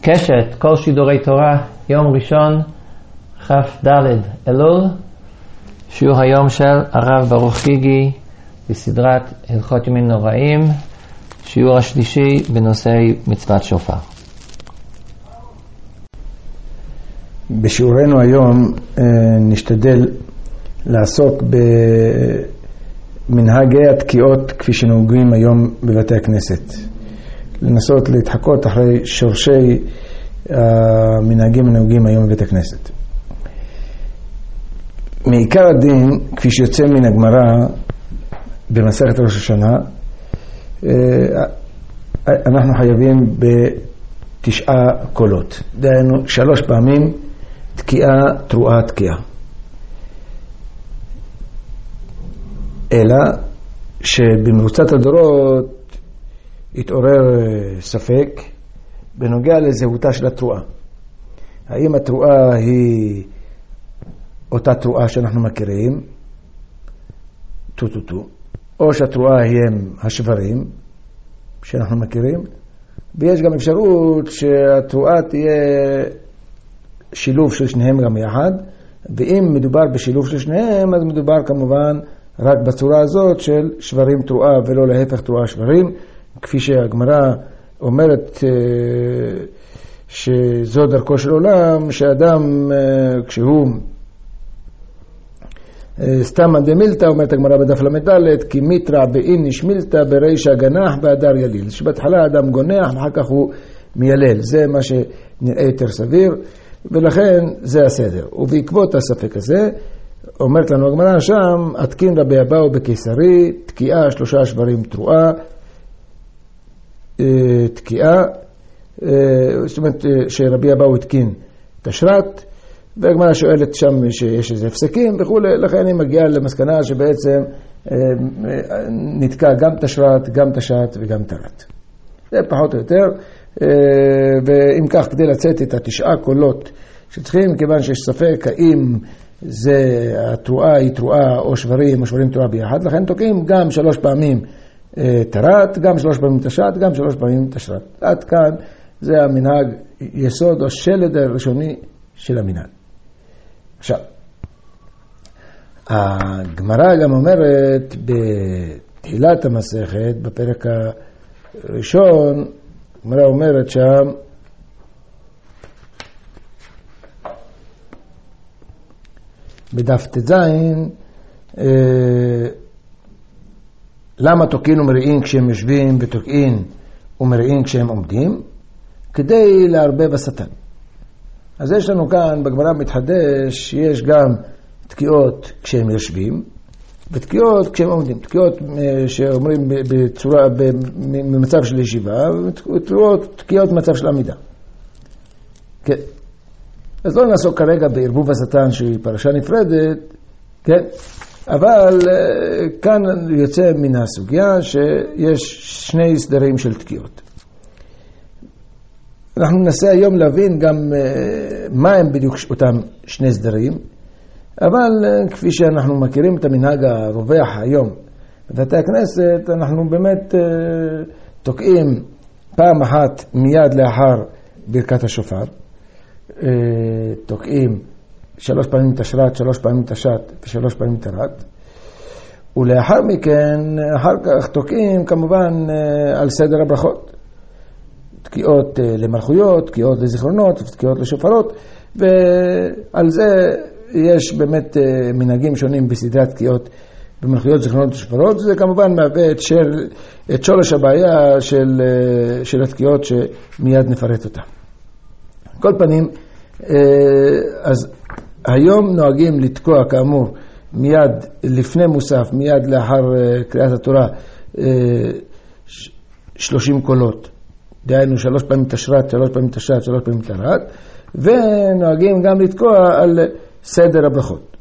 קשת, כל שידורי תורה, יום ראשון, כ"ד אלול, שיעור היום של הרב ברוך חיגי בסדרת הלכות ימים נוראים, שיעור השלישי בנושא מצוות שופר. בשיעורנו היום נשתדל לעסוק במנהגי התקיעות כפי שנהוגים היום בבתי הכנסת. לנסות להתחקות אחרי שורשי המנהגים הנהוגים היום בבית הכנסת. מעיקר הדין, כפי שיוצא מן הגמרא במסכת ראש השנה, אנחנו חייבים ב9 קולות. דהיינו 3 פעמים תקיעה, תרועה, תקיעה. אלא שבמרוצת הדורות התעורר ספק בנוגע לזהותה של התרועה. האם התרועה היא אותה תרועה שאנחנו מכירים, טו-טו-טו, או שהתרועה היא השברים שאנחנו מכירים, ויש גם אפשרות שהתרועה תהיה שילוב של שניהם גם יחד, ואם מדובר בשילוב של שניהם, אז מדובר כמובן רק בצורה הזאת של שברים תרועה ולא להפך תרועה שברים, כפי שהגמרא אומרת שזו דרכו של עולם, שאדם כשהוא סתם דמילתא, אומרת הגמרא בדף למדלת, כי מיטרא באיניש מילתא ברישא גנח באדר יליל. שבהתחלה אדם גונח, ואחר כך הוא מיילל. זה מה שנראה יותר סביר, ולכן זה הסדר. ובעקבות הספק הזה, אומרת לנו הגמרא שם, התקין רבי אבאו בקיסרי, תקיעה 3 שברים תרועה, תקיעה, זאת אומרת שרבי אבאו התקין תשרת, והגמרא שואלת שם שיש איזה הפסקים וכו', לכן אני מגיע למסקנה שבעצם נתקע גם תשרת, גם תשת וגם תרת. זה פחות או יותר, ואם כך כדי לצאת את 9 קולות שצריכים, כיוון שיש ספק האם זה התרועה היא תרועה או שברים או שברים תרועה ביחד, לכן תוקעים גם 3 פעמים תרת, גם 3 פעמים תשת, גם 3 פעמים תשרת. עד כאן זה המנהג יסוד או שלד הראשוני של המנהג. עכשיו, הגמרא גם אומרת בתחילת המסכת, בפרק הראשון, הגמרא אומרת שם, בדף ט"ז, למה תוקעים ומריעים כשהם יושבים ותוקעים ומריעים כשהם עומדים? כדי להרבב השטן. אז יש לנו כאן בגמרא מתחדש, יש גם תקיעות כשהם יושבים, ותקיעות כשהם עומדים. תקיעות שאומרים בצורה, במצב של ישיבה, ותקיעות במצב של עמידה. כן. אז לא נעסוק כרגע בערבוב השטן שהיא פרשה נפרדת, כן? אבל כאן יוצא מן הסוגיה שיש 2 סדרים של תקיעות. אנחנו ננסה היום להבין גם מה הם בדיוק אותם 2 סדרים, אבל כפי שאנחנו מכירים את המנהג הרווח היום בבתי הכנסת, אנחנו באמת תוקעים פעם אחת מיד לאחר ברכת השופר, תוקעים 3 פעמים תשרת, 3 פעמים תשת ו3 פעמים תרת, ולאחר מכן, אחר כך תוקעים כמובן על סדר הברכות. תקיעות למלכויות, תקיעות לזיכרונות, תקיעות לשופרות, ועל זה יש באמת מנהגים שונים בסדרת תקיעות במלכויות, זיכרונות ושופרות. זה כמובן מהווה את שורש הבעיה של התקיעות שמיד נפרט אותה. כל פנים, אז היום נוהגים לתקוע כאמור מיד לפני מוסף, מיד לאחר קריאת התורה, 30 קולות. דהיינו 3 פעמים תשרת, 3 פעמים תשת, 3 פעמים תרת, ונוהגים גם לתקוע על סדר הברכות.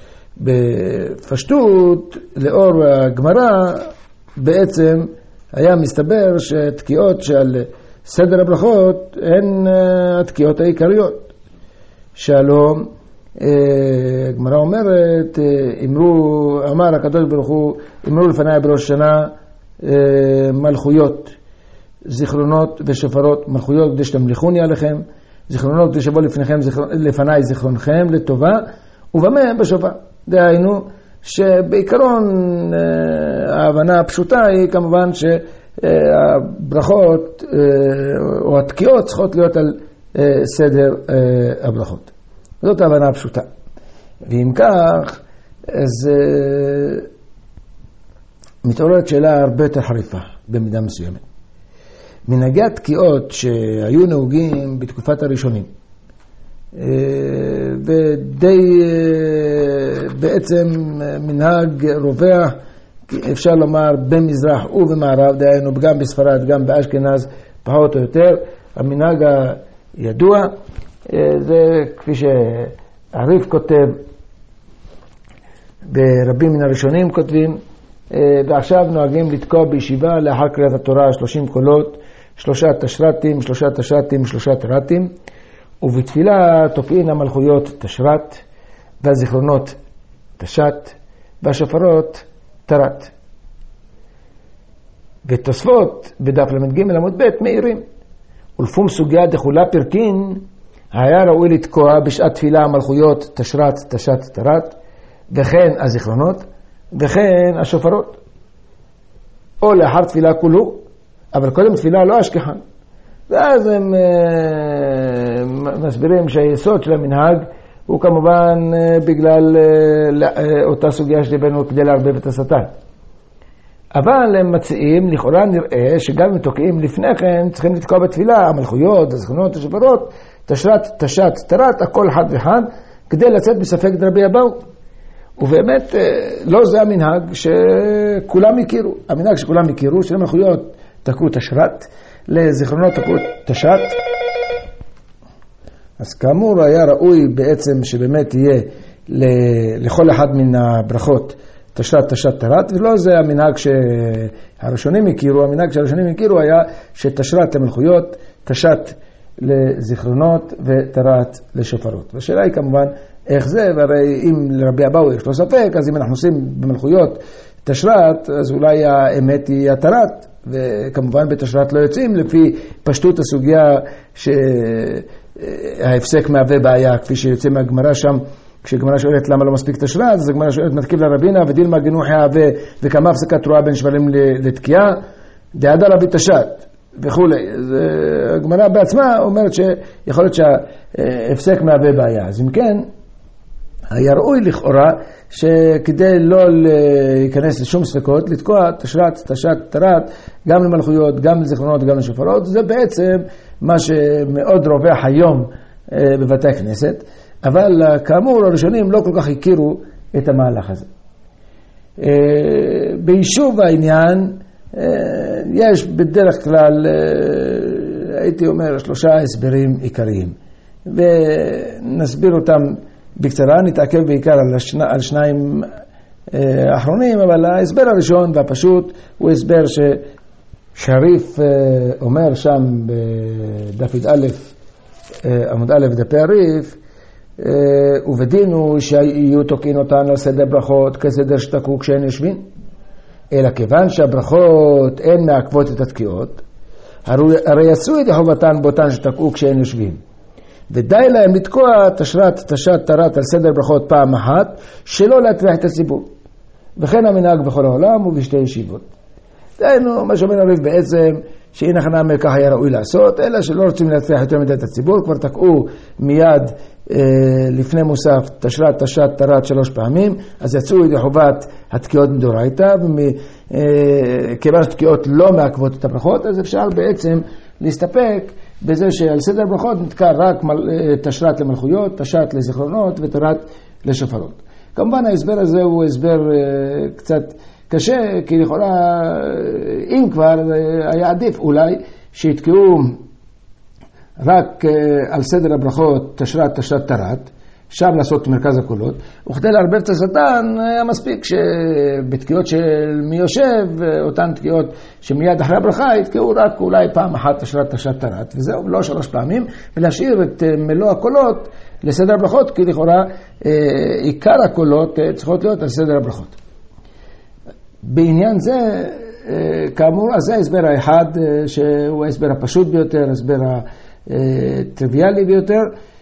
בפשטות, לאור הגמרא, בעצם היה מסתבר שתקיעות של סדר הברכות הן התקיעות העיקריות. שלום, הגמרא אומרת, אמר הקדוש ברוך הוא, אמרו לפני בראש שנה מלכויות, זיכרונות ושופרות מלכויות כדי שתמליכוני עליכם, זיכרונות כדי שבוא לפניי זיכרונכם לטובה, ובמה בשופר. דהיינו שבעיקרון ההבנה הפשוטה היא כמובן שהברכות או התקיעות צריכות להיות על סדר הברכות. זאת ההבנה הפשוטה. ואם כך, אז מתעוררת שאלה הרבה יותר חריפה במידה מסוימת. מנהגי התקיעות שהיו נהוגים בתקופת הראשונים, ודי בעצם מנהג רווח, אפשר לומר במזרח ובמערב, דהיינו גם בספרד, גם באשכנז, פחות או יותר, המנהג הידוע, זה כפי שהריף כותב, ברבים מן הראשונים כותבים, ועכשיו נוהגים לתקוע בישיבה לאחר קריאת התורה 30 קולות, 3 תשרתים, 3 תשרתים, 3 תרתים, ובתפילה תוקעין המלכויות תשרת, והזיכרונות תשת, והשופרות תרת. ותוספות בדף למד ג' עמוד ב' מאירים. ולפום סוגיה דחולה פרקין, היה ראוי לתקוע בשעת תפילה המלכויות תשרת, תשת, תרת, וכן הזיכרונות, וכן השופרות. או לאחר תפילה כולו, אבל קודם תפילה לא אשכחן. ואז הם מסבירים שהיסוד של המנהג הוא כמובן בגלל אותה סוגיה שדיברנו כדי לערבב את השטן. אבל הם מציעים, לכאורה נראה שגם אם תוקעים לפני כן צריכים לתקוע בתפילה המלכויות, הזיכרונות, השופרות, תשרת, תשת, תרת, הכל אחד ואחד, כדי לצאת בספק דרבי אבאו. ובאמת לא זה המנהג שכולם הכירו. המנהג שכולם הכירו, שלמלכויות תקעו תשרת, לזיכרונות תקעו תשת. אז כאמור היה ראוי בעצם שבאמת יהיה לכל אחד מן הברכות תשרת, תשת, תרת, ולא זה המנהג שהראשונים הכירו. המנהג שהראשונים הכירו היה שתשרת למלכויות, תשת לזיכרונות ותרת לשופרות. והשאלה היא כמובן איך זה, והרי אם לרבי אבאו יש לו ספק, אז אם אנחנו עושים במלכויות תשרת, אז אולי האמת היא התרת, וכמובן בתשרת לא יוצאים לפי פשטות הסוגיה שההפסק מהווה בעיה, כפי שיוצא מהגמרא שם, כשגמרא שואלת למה לא מספיק תשרת, אז הגמרא שואלת מתקיב לרבינה ודילמה גינוחי הווה וכמה הפסקת תרועה בין שבלים לתקיעה, דעדה רבי תשת וכולי. הגמרא בעצמה אומרת שיכול להיות שההפסק מהווה בעיה. אז אם כן, היה ראוי לכאורה שכדי לא להיכנס לשום ספקות, לתקוע תשרת, תשת, תרת, גם למלכויות, גם לזיכרונות, גם לשופרות. זה בעצם מה שמאוד רווח היום בבתי הכנסת, אבל כאמור הראשונים לא כל כך הכירו את המהלך הזה. ביישוב העניין יש בדרך כלל, הייתי אומר, 3 הסברים עיקריים, ונסביר אותם בקצרה. נתעכב בעיקר על 2 האחרונים, אבל ההסבר הראשון והפשוט הוא הסבר שהריף אומר שם בדף א' עמוד א' דפי הריף, ובדין הוא שיהיו תוקעים אותן על סדר ברכות כסדר שתקעו כשהן יושבים, אלא כיוון שהברכות אין מעכבות את התקיעות, הרי יעשו את חובתן באותן שתקעו כשהן יושבים, ודי להם לתקוע תשרת, תשת, תרת על סדר ברכות פעם אחת, שלא להטריח את הציבור. וכן המנהג בכל העולם ובשתי ישיבות. דהיינו, מה שאומר הריף בעצם, שאין הכנה מכך היה ראוי לעשות, אלא שלא רוצים להטריח יותר מדי את הציבור, כבר תקעו מיד לפני מוסף תשרת, תשת, תרת 3 פעמים, אז יצאו ידי חובת התקיעות מדורייתא, וכיוון שתקיעות לא מעכבות את הברכות, אז אפשר בעצם להסתפק בזה שעל סדר ברכות נתקע רק תשרת למלכויות, תשת לזיכרונות ותרת לשופרות. כמובן ההסבר הזה הוא הסבר קצת קשה, כי לכאורה אם כבר היה עדיף אולי שיתקעו רק על סדר הברכות תשרת, תשת, תרת, שם לעשות מרכז הקולות, וכדי לערבב את השטן היה מספיק שבתקיעות של מי יושב, אותן תקיעות שמיד אחרי הברכה יתקעו רק אולי פעם אחת תשרת, תשת, תרת, וזהו, לא 3 פעמים, ולהשאיר את מלוא הקולות לסדר הברכות, כי לכאורה עיקר הקולות צריכות להיות על סדר הברכות. בעניין זה כאמור, אז זה ההסבר האחד, שהוא ההסבר הפשוט ביותר, ההסבר הטריוויאלי ביותר,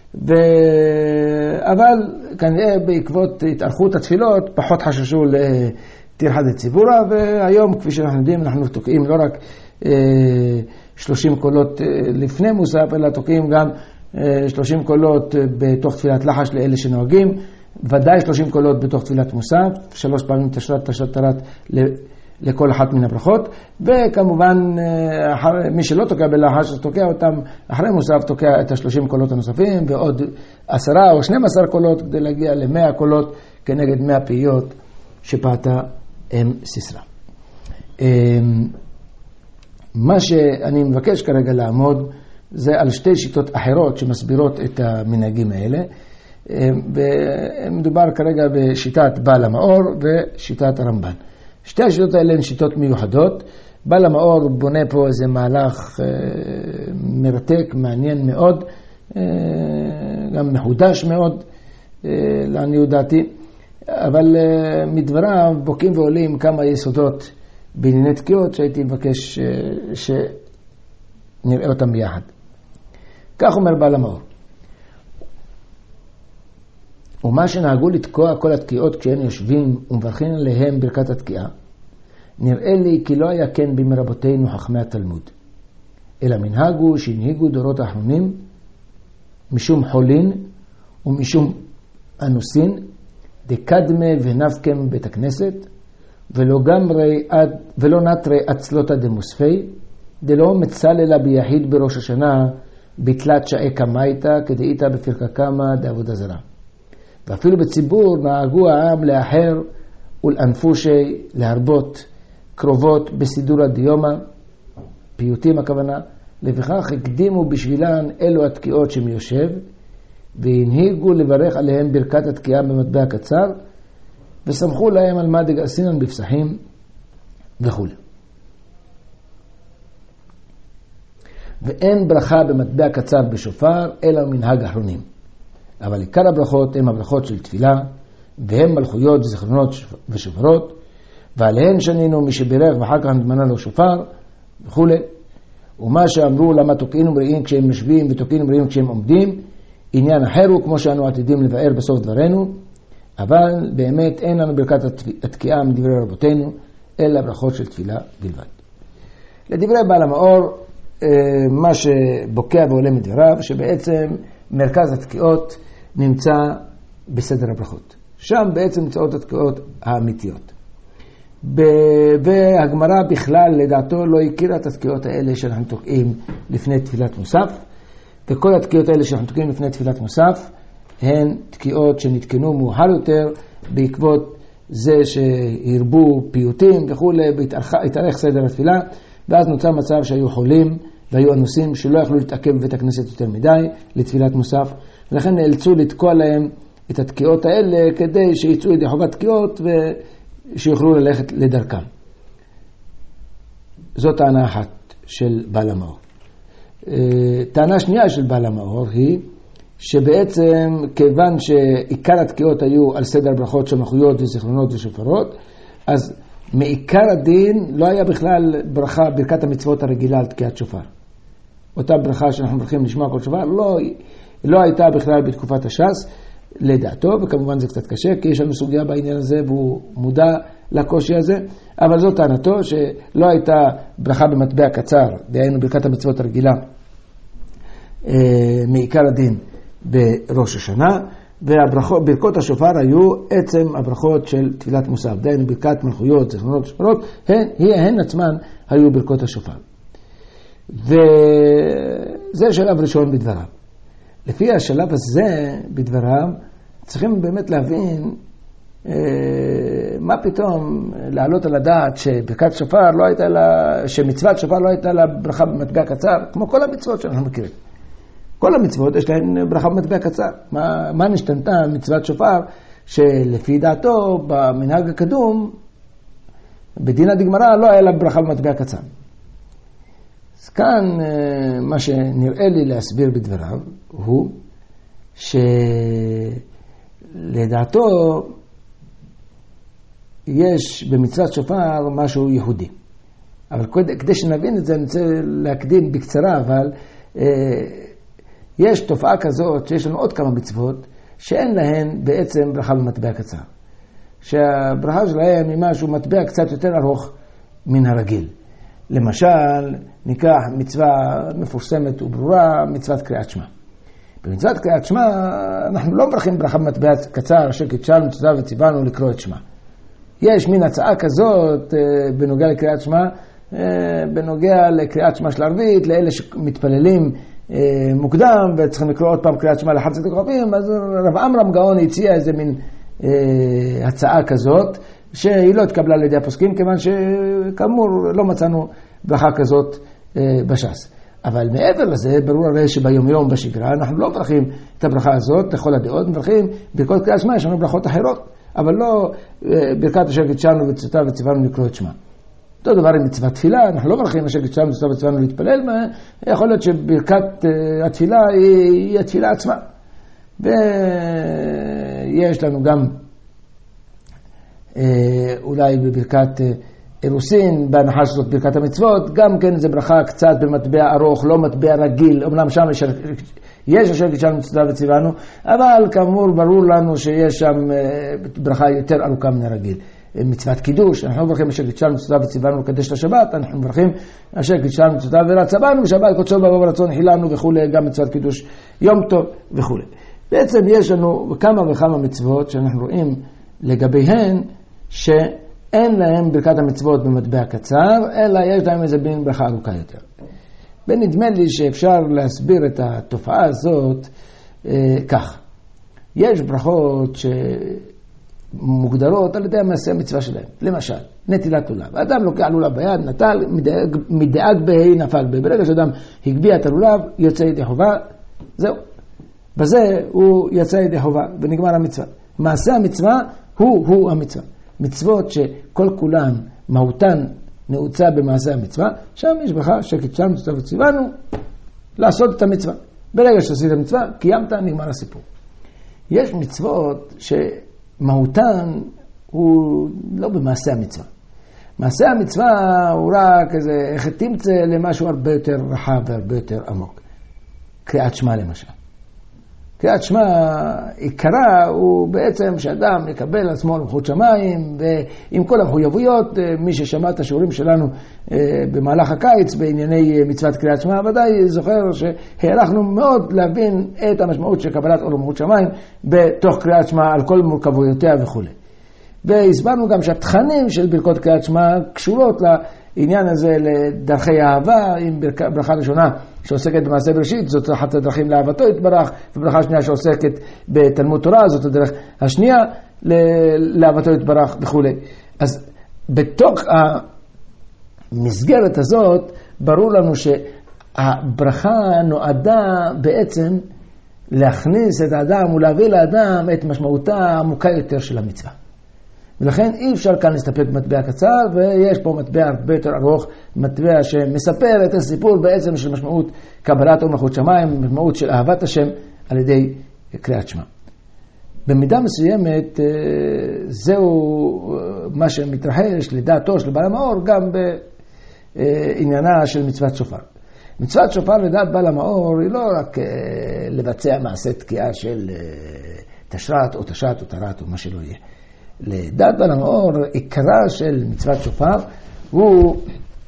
אבל כנראה בעקבות התארכות התפילות פחות חששו לטרחא דציבורא, והיום כפי שאנחנו יודעים אנחנו תוקעים לא רק 30 קולות לפני מוסף, אלא תוקעים גם 30 קולות בתוך תפילת לחש לאלה שנוהגים, ודאי 30 קולות בתוך תפילת מוסף, 3 פעמים תשרת תשרת לכל אחת מן הברכות, וכמובן מי שלא תוקע בלחש אז תוקע אותם אחרי מוסף, תוקע את ה-30 קולות הנוספים ועוד 10 או 12 קולות כדי להגיע ל100 קולות כנגד 100 פעיות שפעתה אם סיסרא. מה שאני מבקש כרגע לעמוד זה על שתי שיטות אחרות שמסבירות את המנהגים האלה. מדובר כרגע בשיטת בעל המאור ושיטת הרמב"ן. שתי השיטות האלה הן שיטות מיוחדות. בעל המאור בונה פה איזה מהלך מרתק, מעניין מאוד, גם מחודש מאוד, לעניות דעתי, אבל מדבריו בוקעים ועולים כמה יסודות בענייני תקיעות שהייתי מבקש שנראה אותם ביחד. כך אומר בעל המאור. ומה שנהגו לתקוע כל התקיעות כשהם יושבים ומברכים עליהם ברכת התקיעה, נראה לי כי לא היה כן בימי רבותינו חכמי התלמוד, אלא מנהגו שהנהיגו דורות האחרונים משום חולין ומשום אנוסין, דקדמה ונפקם בית הכנסת, ולא נטרי עצלותא דמוספי, דלא מצללה ביחיד בראש השנה בתלת שעי קמייתא כדאיתא בפרקה קמא דעבודה זרה. ואפילו בציבור נהגו העם לאחר ולאנפושי להרבות קרובות בסידורא דיומא, פיוטים הכוונה, לפיכך הקדימו בשבילן אלו התקיעות שמיושב, והנהיגו לברך עליהם ברכת התקיעה במטבע קצר, וסמכו להם על מה דגעסינן בפסחים וכו'. ואין ברכה במטבע קצר בשופר, אלא מנהג אחרונים. אבל עיקר הברכות הם הברכות של תפילה, והם מלכויות וזיכרונות ושופרות, ועליהן שנינו מי שבירך ואחר כך נתמנה לו שופר וכו'. ומה שאמרו למה תוקעים ומריעים כשהם משביעים ותוקעים ומריעים כשהם עומדים, עניין אחר הוא כמו שאנו עתידים לבאר בסוף דברנו, אבל באמת אין לנו ברכת התקיעה מדברי רבותינו, אלא ברכות של תפילה בלבד. לדברי בעל המאור, מה שבוקע ועולה מדבריו, שבעצם מרכז התקיעות נמצא בסדר הברכות. שם בעצם נמצאות התקיעות האמיתיות. והגמרא בכלל לדעתו לא הכירה את התקיעות האלה שאנחנו תוקעים לפני תפילת מוסף, וכל התקיעות האלה שאנחנו תוקעים לפני תפילת מוסף הן תקיעות שנתקנו מאוחר יותר בעקבות זה שהרבו פיוטים וכו', והתארך סדר התפילה, ואז נוצר מצב שהיו חולים והיו אנוסים שלא יכלו להתעכב בבית הכנסת יותר מדי לתפילת מוסף, ולכן נאלצו לתקוע להם את התקיעות האלה כדי שיצאו ידי חובת תקיעות ושיוכלו ללכת לדרכם. זאת טענה אחת של בעל המאור. טענה שנייה של בעל המאור היא שבעצם כיוון שעיקר התקיעות היו על סדר ברכות של מלכויות וזיכרונות ושופרות, אז מעיקר הדין לא היה בכלל ברכת המצוות הרגילה על תקיעת שופר. אותה ברכה שאנחנו מברכים לשמוע כל שופר לא הייתה בכלל בתקופת הש"ס לדעתו, וכמובן זה קצת קשה כי יש לנו סוגיה בעניין הזה והוא מודע לקושי הזה, אבל זאת טענתו שלא הייתה ברכה במטבע קצר, דהיינו ברכת המצוות הרגילה מעיקר הדין בראש השנה, וברכות השופר היו עצם הברכות של תפילת מוסף, דהיינו ברכת מלכויות, זיכרונות ושופרות, הן עצמן היו ברכות השופר. וזה שלב ראשון בדבריו. לפי השלב הזה בדבריו צריכים באמת להבין מה פתאום לעלות על הדעת שברכת שופר לא הייתה לה, שמצוות שופר לא הייתה לה ברכה במטבע קצר, כמו כל המצוות שאנחנו מכירים. כל המצוות יש להן ברכה במטבע קצר. מה נשתנתה מצוות שופר שלפי דעתו במנהג הקדום בדין הדגמרא לא היה לה ברכה במטבע קצר. אז כאן מה שנראה לי להסביר בדבריו הוא שלדעתו יש במצוות שופר משהו יהודי. אבל כדי שנבין את זה, אני רוצה להקדים בקצרה, אבל יש תופעה כזאת שיש לנו עוד כמה מצוות שאין להן בעצם ברכה במטבע קצר. שהברכה שלהם היא משהו מטבע קצת יותר ארוך מן הרגיל. למשל, ניקח מצווה מפורסמת וברורה, מצוות קריאת שמע. במצוות קריאת שמע אנחנו לא מברכים ברכה במטבע קצר, אשר קידשנו תודה וציוונו לקרוא את שמע. יש מין הצעה כזאת בנוגע לקריאת שמע, בנוגע לקריאת שמע של ערבית, לאלה שמתפללים מוקדם וצריכים לקרוא עוד פעם קריאת שמע לחצת הקרובים, אז רב עמרם גאון הציע איזה מין הצעה כזאת, שהיא לא התקבלה על ידי הפוסקים, כיוון שכאמור לא מצאנו ברכה כזאת בש"ס. אבל מעבר לזה, ברור הרי שביום יום בשגרה אנחנו לא מברכים את הברכה הזאת לכל הדעות, מברכים ברכות קריאת שמע, יש לנו ברכות אחרות, אבל לא ברכת אשר קידשנו וציוונו לקרוא את שמע. אותו דבר עם מצוות תפילה, אנחנו לא מברכים אשר קידשנו וציוונו להתפלל, יכול להיות שברכת התפילה היא התפילה עצמה. ויש לנו גם אולי בברכת אירוסין, בהנחה שזאת ברכת המצוות, גם כן זה ברכה קצת במטבע ארוך, לא מטבע רגיל, אמנם שם יש אשר קידשנו וציוונו, אבל כאמור ברור לנו שיש שם ברכה יותר ארוכה מן הרגיל. מצוות קידוש, אנחנו מברכים אשר קידשנו וציוונו לקדש את השבת, אנחנו מברכים אשר קידשנו ורצבנו, ושבת קודשו ברוב רצון חילנו וכו', גם מצוות קידוש יום טוב וכו'. בעצם יש לנו כמה וכמה מצוות שאנחנו רואים לגביהן שאין להם ברכת המצוות במטבע קצר, אלא יש להם איזה בין ברכה ארוכה יותר. ונדמה לי שאפשר להסביר את התופעה הזאת כך. יש ברכות שמוגדרות על ידי המעשה המצווה שלהם. למשל, נטילת לולב. האדם לוקח לולב ביד, נטל, מדאג בהי נפל בה. ברגע שאדם הגביע את הלולב, יוצא ידי חובה, זהו. בזה הוא יצא ידי חובה ונגמר המצווה. מעשה המצווה הוא המצווה. מצוות שכל כולן מהותן נעוצה במעשה המצווה, שם יש ברכה שקידשנו וציוונו לעשות את המצווה. ברגע שעשית את המצווה, קיימת, נגמר הסיפור. יש מצוות שמהותן הוא לא במעשה המצווה. מעשה המצווה הוא רק איזה, איך תמצא למשהו הרבה יותר רחב והרבה יותר עמוק. קריאת שמע למשל. קריאת שמע, עיקרה הוא בעצם שאדם יקבל על עצמו מלכות שמיים, ועם כל המחויבויות, מי ששמע את השיעורים שלנו במהלך הקיץ בענייני מצוות קריאת שמע, ודאי זוכר שהערכנו מאוד להבין את המשמעות של קבלת עול מלכות שמיים בתוך קריאת שמע על כל מורכבויותיה וכו'. והסברנו גם שהתכנים של ברכות קריאת שמע קשורות לעניין הזה לדרכי אהבה, עם ברכה ראשונה שעוסקת במעשה בראשית, זאת אחת הדרכים לאהבתו יתברך, וברכה שנייה שעוסקת בתלמוד תורה, זאת הדרך השנייה לאהבתו יתברך וכו'. אז בתוך המסגרת הזאת ברור לנו שהברכה נועדה בעצם להכניס את האדם ולהביא לאדם את משמעותה העמוקה יותר של המצווה. ולכן אי אפשר כאן להסתפק במטבע קצר, ויש פה מטבע הרבה יותר ארוך, מטבע שמספר את הסיפור בעצם של משמעות קבלת עול מלכות שמיים, משמעות של אהבת השם על ידי קריאת שמע. במידה מסוימת זהו מה שמתרחש לדעתו של בעל המאור גם בעניינה של מצוות שופר. מצוות שופר לדעת בעל המאור היא לא רק לבצע מעשה תקיעה של תשרת או תשת או תרת או מה שלא יהיה. לדעת בעל המאור, עיקרה של מצוות שופר הוא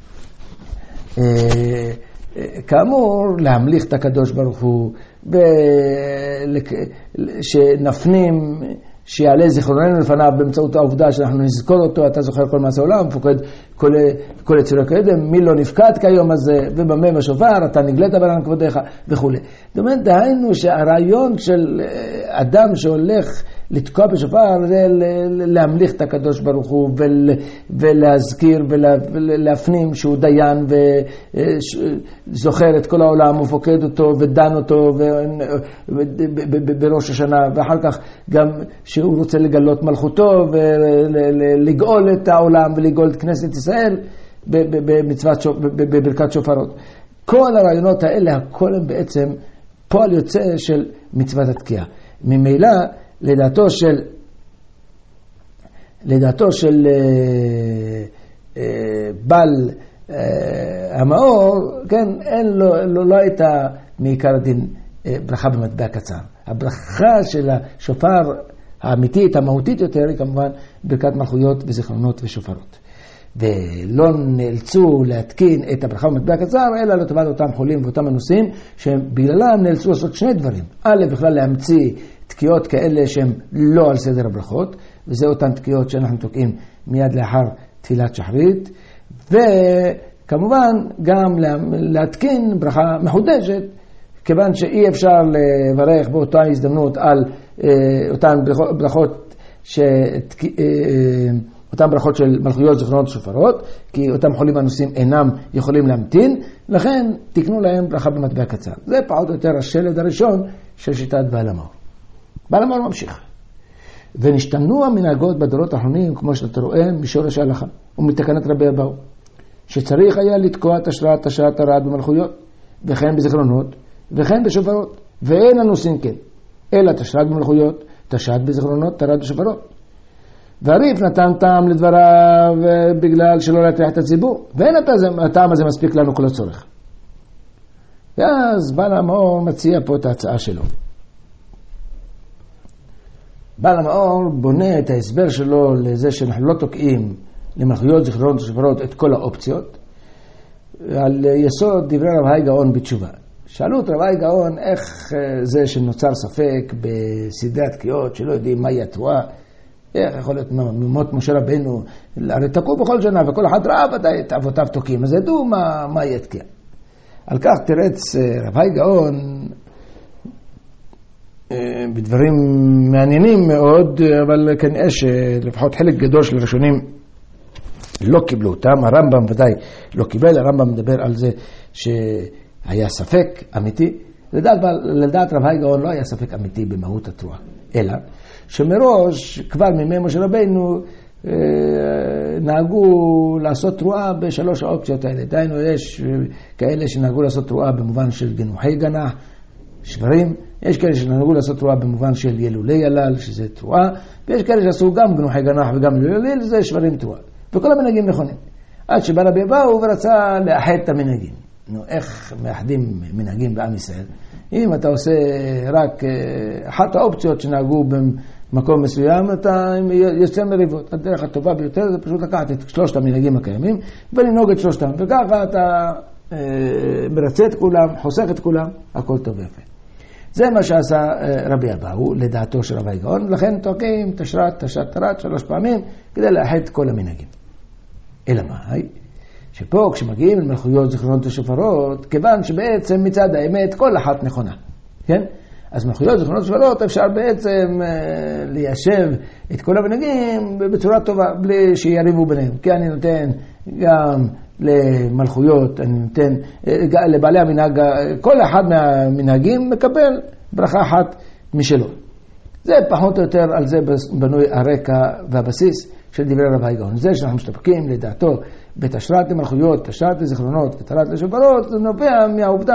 כאמור להמליך את הקדוש ברוך הוא, שנפנים שיעלה זיכרוננו לפניו באמצעות העובדה שאנחנו נזכור אותו, אתה זוכר כל מעשה העולם, פוקד כל יצורי קדם, מי לא נפקד כיום הזה, ובמה בשופר, אתה נגלית בעולם כבודיך וכו'. זאת אומרת, דהיינו שהרעיון של אדם שהולך לתקוע בשופר זה להמליך את הקדוש ברוך הוא ולהזכיר ולהפנים שהוא דיין וזוכר את כל העולם ופוקד אותו ודן אותו בראש השנה, ואחר כך גם שהוא רוצה לגלות מלכותו ולגאול את העולם ולגאול את כנסת ישראל בברכת שופרות. כל הרעיונות האלה, הכל הם בעצם פועל יוצא של מצוות התקיעה. ממילא לדעתו של בעל המאור, כן, אין לו לא הייתה מעיקר הדין ברכה במטבע קצר. הברכה של השופר האמיתית, המהותית יותר, היא כמובן ברכת מלכויות וזיכרונות ושופרות. ולא נאלצו להתקין את הברכה במטבע קצר, אלא לטובת אותם חולים ואותם אנוסים, שבגללם נאלצו לעשות שני דברים. א', בכלל להמציא תקיעות כאלה שהן לא על סדר הברכות, וזה אותן תקיעות שאנחנו תוקעים מיד לאחר תפילת שחרית, וכמובן גם להתקין ברכה מחודשת, כיוון שאי אפשר לברך באותה הזדמנות על אותן ברכות אותן ברכות של מלכויות, זיכרונות ושופרות, כי אותם חולים ואנוסים אינם יכולים להמתין, לכן תקנו להם ברכה במטבע קצר. זה פחות או יותר השלד הראשון של שיטת בעל המאור. בעל המאור ממשיך. ונשתנו המנהגות בדורות האחרונים, כמו שאתה רואה, משורש ההלכה ומתקנת רבי אבאו, שצריך היה לתקוע תשרת, תשעת הרעד במלכויות, וכן בזיכרונות, וכן בשופרות, ואין הנושאים כן, אלא תשרת במלכויות, תשעת בזיכרונות, תרעד בשופרות. והריף נתן טעם לדבריו בגלל שלא להטריח את הציבור, ואין הטעם הזה מספיק לנו כל הצורך. ואז בעל המאור מציע פה את ההצעה שלו. בעל המאור בונה את ההסבר שלו לזה שאנחנו לא תוקעים למלכויות, זיכרונות ושופרות את כל האופציות, על יסוד דברי רב האי גאון בתשובה. שאלו את רב האי גאון איך זה שנוצר ספק בסדרי התקיעות שלא יודעים מהי התרועה, איך יכול להיות ממות משה רבנו, הרי תקעו בכל שנה וכל אחד ראה ודאי את אבותיו תוקעים, אז ידעו מה יתקיע. על כך תרץ רב האי גאון בדברים מעניינים מאוד, אבל כנראה שלפחות חלק גדול של הראשונים לא קיבלו אותם. הרמב"ם ודאי לא קיבל, הרמב"ם מדבר על זה שהיה ספק אמיתי. לדעת רב האי גאון לא היה ספק אמיתי במהות התרועה, אלא שמראש כבר מימי משה רבנו נהגו לעשות תרועה בשלוש האופציות האלה. דהיינו, יש כאלה שנהגו לעשות תרועה במובן של גנוחי גנח, שברים, יש כאלה שנהגו לעשות תרועה במובן של ילולי ילל, שזה תרועה, ויש כאלה שעשו גם גנוחי גנח וגם ילולי, זה שברים תרועה. וכל המנהגים נכונים. עד שבא רבי אבאו ורצה לאחד את המנהגים. נו, איך מאחדים מנהגים בעם ישראל? אם אתה עושה רק אחת האופציות שנהגו במקום מסוים, אתה יוצא מריבות. הדרך הטובה ביותר זה פשוט לקחת את שלושת המנהגים הקיימים ולנהוג את שלושתם, וככה אתה מרצה את כולם, חוסך את כולם, הכל טוב ויפה. זה מה שעשה רבי אבאו לדעתו של רבי גאון, לכן תוקעים תשרת, תשת, תרת 3 פעמים כדי לאחד את כל המנהגים. אלא מה? שפה כשמגיעים למלכויות, זיכרונות ושופרות, כיוון שבעצם מצד האמת כל אחת נכונה, כן? אז מלכויות, זיכרונות ושופרות אפשר בעצם ליישב את כל המנהגים בצורה טובה, בלי שיריבו ביניהם. כי אני נותן גם למלכויות, אני נותן לבעלי המנהג, כל אחד מהמנהגים מקבל ברכה אחת משלו. זה פחות או יותר על זה בנוי הרקע והבסיס של דברי רב האי גאון. זה שאנחנו משתפקים לדעתו בתשרת למלכויות, תשרת לזיכרונות ותשרת לשופרות, זה נובע מהעובדה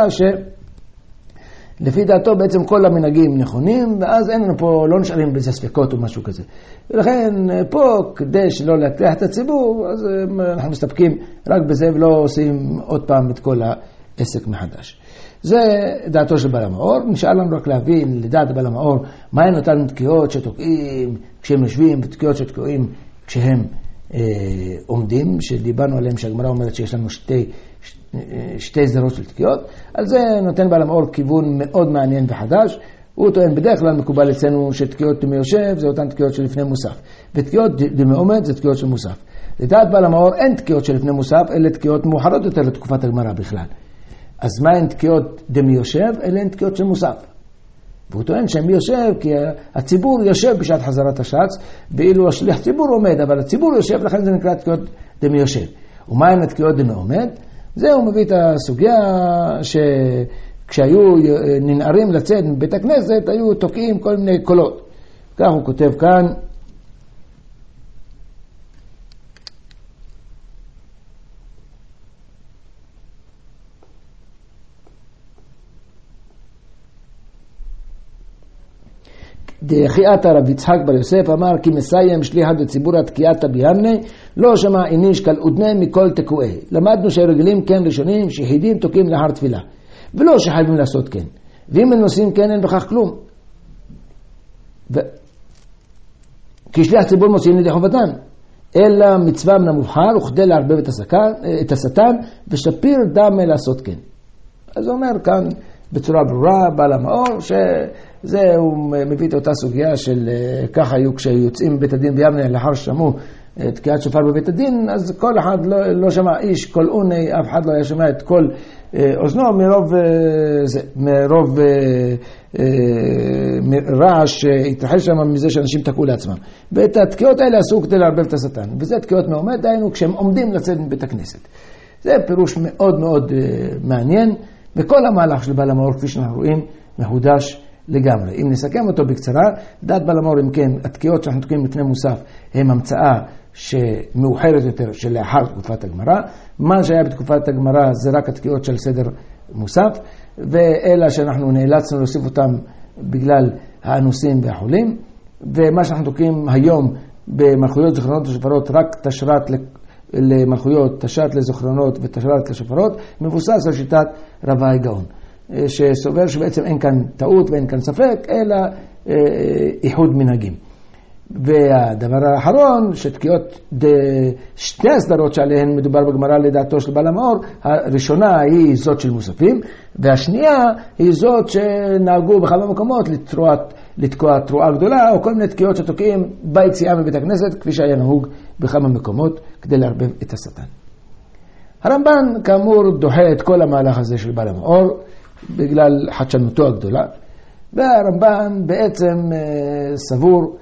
שלפי דעתו בעצם כל המנהגים נכונים, ואז אין לנו פה, לא נשארים בזה ספקות או משהו כזה. ולכן פה, כדי שלא להטריח את הציבור, אז אנחנו מסתפקים רק בזה ולא עושים עוד פעם את כל העסק מחדש. זה דעתו של בעל המאור. נשאל לנו רק להבין לדעת בעל המאור מהן אותן תקיעות שתוקעים כשהם יושבים ותקיעות שתקועים כשהם עומדים, שדיברנו עליהם שהגמרא אומרת שיש לנו שתי סדרות של תקיעות. על זה נותן בעל המאור כיוון מאוד מעניין וחדש. הוא טוען בדרך כלל מקובל אצלנו שתקיעות דמי יושב זה אותן תקיעות של לפני מוסף, ותקיעות דמי עומד זה תקיעות של מוסף. לדעת בעל המאור אין תקיעות של לפני מוסף, אלה תקיעות מאוחרות יותר לתקופת הגמרא בכלל. אז מה הן תקיעות דמי יושב? אלה הן תקיעות של מוסף. והוא טוען שהם יושב כי הציבור יושב בשעת חזרת השץ, ואילו השליח ציבור עומד, אבל הציבור יושב, לכן זה נקרא תקיעות דמי יושב. ומה הן התקיעות דמי עומד? זהו מביא את הסוגיה שכשהיו ננערים לצאת מבית הכנסת, היו תוקעים כל מיני קולות. כך הוא כותב כאן, דחיית רב יצחק בר יוסף אמר כי מסיים שליחת בציבור התקיעתא בימני לא שמע איניש כל אודנה מכל תקועי. למדנו שרגילים כן ראשונים שיחידים תוקעים לאחר תפילה. ולא שחייבים לעשות כן. ואם הם נושאים כן אין בכך כלום. כי שליח ציבור מוציאים לידי חובתן. אלא מצווה מן המובחר וכדי לערבב את השטן ושפיר דם לעשות כן. אז הוא אומר כאן בצורה ברורה, בעל המאור, שזה הוא מביא את אותה סוגיה של ככה היו כשיוצאים בבית הדין ביבנה לאחר ששמעו תקיעת שופר בבית הדין, אז כל אחד לא שמע איש, כל אוני, אף אחד לא היה שמע את כל אוזנו מרוב רעש שהתרחש שם מזה שאנשים תקעו לעצמם. ואת התקיעות האלה עשו כדי לערבב את השטן, וזה תקיעות מעומד, דהיינו כשהם עומדים לצאת מבית הכנסת. זה פירוש מאוד מאוד מעניין, וכל המהלך של בעל המאור, כפי שאנחנו רואים, מחודש לגמרי. אם נסכם אותו בקצרה, דעת בעל המאור, אם כן, התקיעות שאנחנו תוקעים לפני מוסף, הם המצאה שמאוחרת יותר שלאחר תקופת הגמרא. מה שהיה בתקופת הגמרא זה רק התקיעות של סדר מוסף, ואלה שאנחנו נאלצנו להוסיף אותם בגלל האנוסים והחולים. ומה שאנחנו תוקעים היום במלכויות, זכרונות ושופרות, רק תשרת למלכויות, תשרת לזכרונות ותשרת לשופרות, מבוסס על שיטת רב הגאון, שסובר שבעצם אין כאן טעות ואין כאן ספק, אלא איחוד מנהגים. והדבר האחרון, שתקיעות שתי הסדרות שעליהן מדובר בגמרא לדעתו של בעל המאור, הראשונה היא זאת של מוספים, והשנייה היא זאת שנהגו בכמה מקומות לתקוע תרועה גדולה, או כל מיני תקיעות שתוקעים ביציאה מבית הכנסת, כפי שהיה נהוג בכמה מקומות, כדי לערבב את השטן. הרמב"ן כאמור דוחה את כל המהלך הזה של בעל המאור, בגלל חדשנותו הגדולה, והרמב"ן בעצם סבור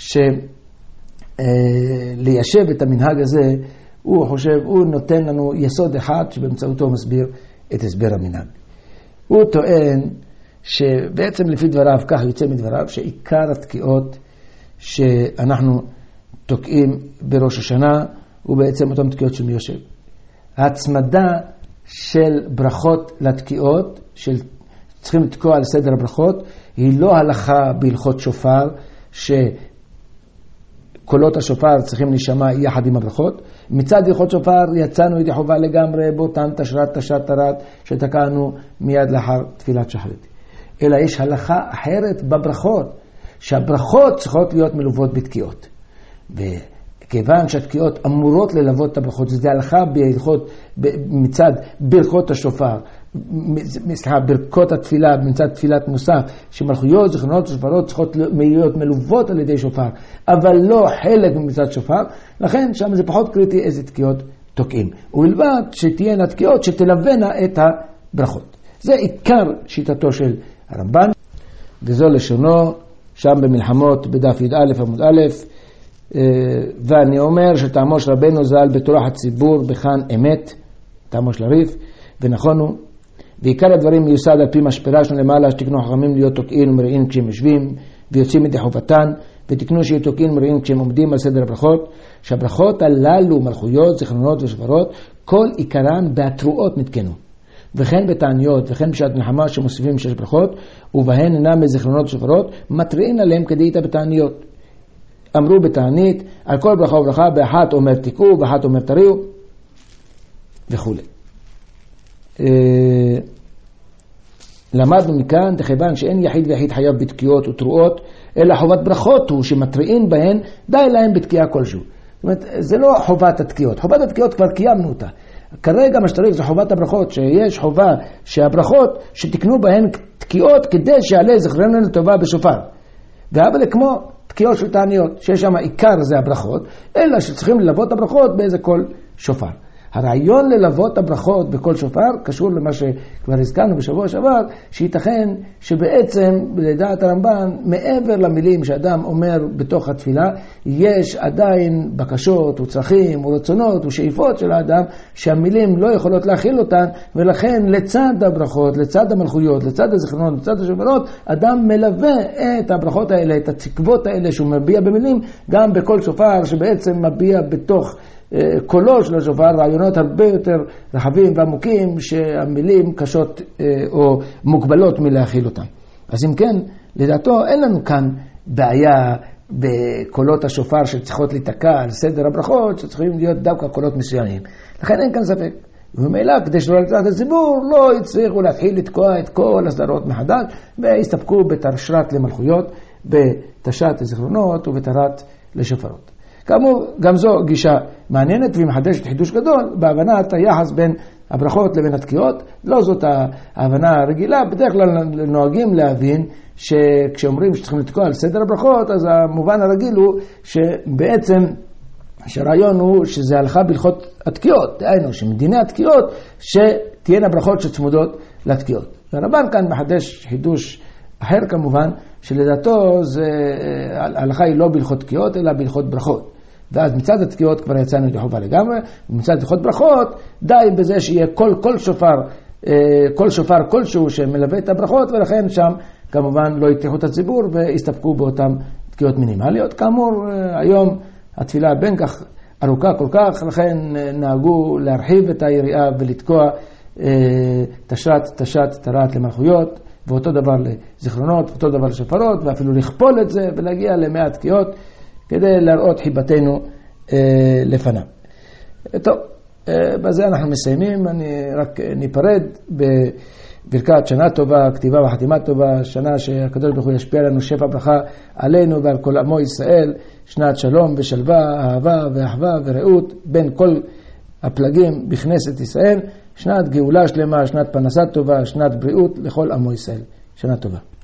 שליישב את המנהג הזה, הוא חושב, הוא נותן לנו יסוד אחד שבאמצעותו מסביר את הסבר המנהג. הוא טוען שבעצם לפי דבריו, כך יוצא מדבריו, שעיקר התקיעות שאנחנו תוקעים בראש השנה, הוא בעצם אותם תקיעות של מי יושב. ההצמדה של ברכות לתקיעות, שצריכים לתקוע על סדר הברכות, היא לא הלכה בהלכות שופר, שקולות השופר צריכים להישמע יחד עם הברכות. מצד הלכות שופר יצאנו ידי חובה לגמרי באותן תשרת תרת שתקענו מיד לאחר תפילת שחרית. אלא יש הלכה אחרת בברכות, שהברכות צריכות להיות מלוות בתקיעות. וכיוון שהתקיעות אמורות ללוות את הברכות, זה הלכה בהלכות מצד ברכות השופר, ברכות התפילה, מצד תפילת מוסף, שמלכויות, זכרונות ושופרות צריכות להיות מלוות על ידי שופר, אבל לא חלק מצד שופר, לכן שם זה פחות קריטי איזה תקיעות תוקעים. ובלבד שתהיינה תקיעות שתלווינה את הברכות. זה עיקר שיטתו של הרמב"ן, וזו לשונו שם במלחמות בדף י"א עמוד א', ואני אומר שטעמו של רבנו ז"ל בתורת הציבור בכאן אמת, טעמו של הריף, ונכון הוא, ועיקר הדברים מיוסד על פי מה שפירשנו למעלה, שתקנו חכמים להיות תוקעים ומראים כשהם יושבים ויוצאים מדי חובתן, ותקנו שיהיו תוקעים ומראים כשהם עומדים על סדר הברכות, שהברכות הללו, מלכויות, זכרונות ושופרות, כל עיקרן בהתרועות נתקנו, וכן בתעניות וכן בשעת מלחמה שמוסיפים 6 ברכות, ובהן אינם מזכרונות ושופרות, מטריעים עליהם כדאיתא בתעניות. אמרו בתענית, על כל ברכה וברכה, באחת אומר תיקעו, באחת אומר תריעו, וכו'. למדנו מכאן, תכיוון שאין יחיד ויחיד חייב בתקיעות ותרועות, אלא חובת ברכות הוא שמטריעים בהן, די להם בתקיעה כלשהו. זאת אומרת, זה לא חובת התקיעות. חובת התקיעות כבר קיימנו אותה. כרגע מה שצריך זה חובת הברכות, שיש חובה שהברכות שתקנו בהן תקיעות כדי שיעלה זכרנו לטובה בשופר. אבל כמו תקיעות של תעניות, שיש שם עיקר זה הברכות, אלא שצריכים ללוות הברכות באיזה קול שופר. הרעיון ללוות הברכות בכל שופר קשור למה שכבר הזכרנו בשבוע שעבר, שייתכן שבעצם לדעת הרמב"ן, מעבר למילים שאדם אומר בתוך התפילה, יש עדיין בקשות וצרכים ורצונות ושאיפות של האדם, שהמילים לא יכולות להכיל אותן, ולכן לצד הברכות, לצד המלכויות, לצד הזכרונות, לצד השופרות, אדם מלווה את הברכות האלה, את התקוות האלה שהוא מביע במילים, גם בכל שופר שבעצם מביע בתוך קולו של השופר, רעיונות הרבה יותר רחבים ועמוקים שהמילים קשות או מוגבלות מלהכיל אותם. אז אם כן, לדעתו אין לנו כאן בעיה בקולות השופר שצריכות להתקע על סדר הברכות, שצריכים להיות דווקא קולות מסוימים. לכן אין כאן ספק. וממילא, כדי שלא לתת את הציבור, לא הצליחו להתחיל לתקוע את כל הסדרות מחדש, והסתפקו בתשרת למלכויות, בתשת לזיכרונות ובתרת לשופרות. כאמור, גם זו גישה מעניינת ומחדשת חידוש גדול, בהבנת היחס בין הברכות לבין התקיעות. לא זאת ההבנה הרגילה, בדרך כלל נוהגים להבין שכשאומרים שצריכים לתקוע על סדר הברכות, אז המובן הרגיל הוא שבעצם שהרעיון הוא שזה הלכה בהלכות התקיעות, דהיינו שמדיני התקיעות שתהיינה ברכות שצמודות לתקיעות. והרבן כאן מחדש חידוש אחר כמובן, שלדעתו ההלכה היא לא בהלכות תקיעות אלא בהלכות ברכות. ואז מצד התקיעות כבר יצאנו ידי חובה לגמרי, ומצד הלכות ברכות די בזה שיהיה כל שופר כלשהו שמלווה את הברכות, ולכן שם כמובן לא יתיחו את הציבור והסתפקו באותן תקיעות מינימליות. כאמור, היום התפילה בין כך ארוכה כל כך, לכן נהגו להרחיב את היריעה ולתקוע תשת תרת למלכויות, ואותו דבר לזיכרונות, ואותו דבר לשופרות, ואפילו לכפול את זה ולהגיע ל100 תקיעות כדי להראות חיבתנו לפניו. טוב, בזה אנחנו מסיימים. אני רק ניפרד בברכת שנה טובה, כתיבה וחתימה טובה, שנה שהקדוש ברוך הוא ישפיע לנו שפע ברכה עלינו ועל כל עמו ישראל, שנת שלום ושלווה, אהבה ואחווה ורעות בין כל הפלגים בכנסת ישראל, שנת גאולה שלמה, שנת פרנסה טובה, שנת בריאות לכל עמו ישראל. שנה טובה.